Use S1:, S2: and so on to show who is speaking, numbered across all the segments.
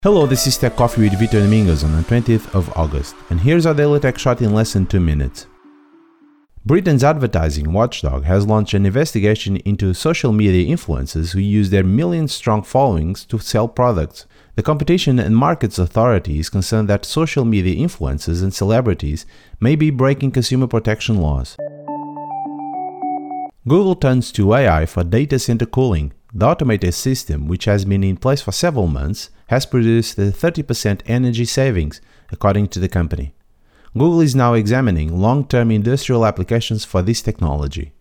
S1: Hello, this is Tech Coffee with Vitor Domingos on the 20th of August, and here's our daily tech shot in less than 2 minutes. Britain's advertising watchdog has launched an investigation into social media influencers who use their million-strong followings to sell products. The Competition and Markets Authority is concerned that social media influencers and celebrities may be breaking consumer protection laws. Google turns to AI for data center cooling. The automated system, which has been in place for several months, has produced a 30% energy savings, according to the company. Google is now examining long-term industrial applications for this technology.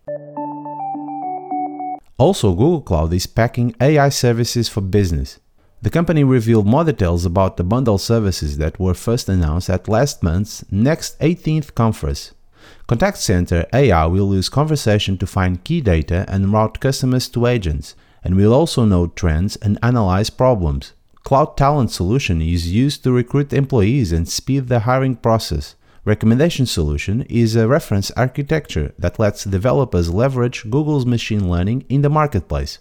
S1: Also, Google Cloud is packing AI services for business. The company revealed more details about the bundled services that were first announced at last month's Next 18th conference. Contact Center AI will use conversation to find key data and route customers to agents, and will also note trends and analyze problems. Cloud Talent Solution is used to recruit employees and speed the hiring process. Recommendation Solution is a reference architecture that lets developers leverage Google's machine learning in the marketplace.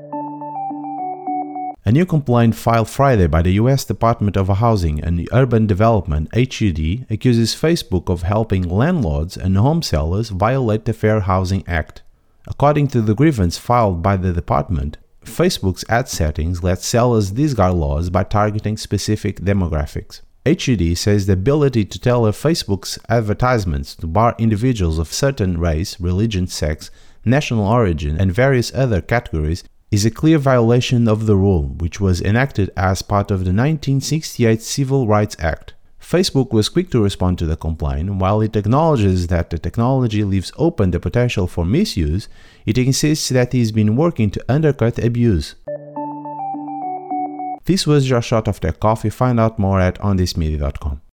S1: A new complaint filed Friday by the US Department of Housing and Urban Development (HUD) accuses Facebook of helping landlords and home sellers violate the Fair Housing Act. According to the grievance filed by the department, Facebook's ad settings let sellers disregard laws by targeting specific demographics. HUD says the ability to tailor Facebook's advertisements to bar individuals of certain race, religion, sex, national origin, and various other categories is a clear violation of the rule, which was enacted as part of the 1968 Civil Rights Act. Facebook was quick to respond to the complaint. While it acknowledges that the technology leaves open the potential for misuse, it insists that it has been working to undercut abuse. This was your shot of Tech Coffee. Find out more at onthismedia.com.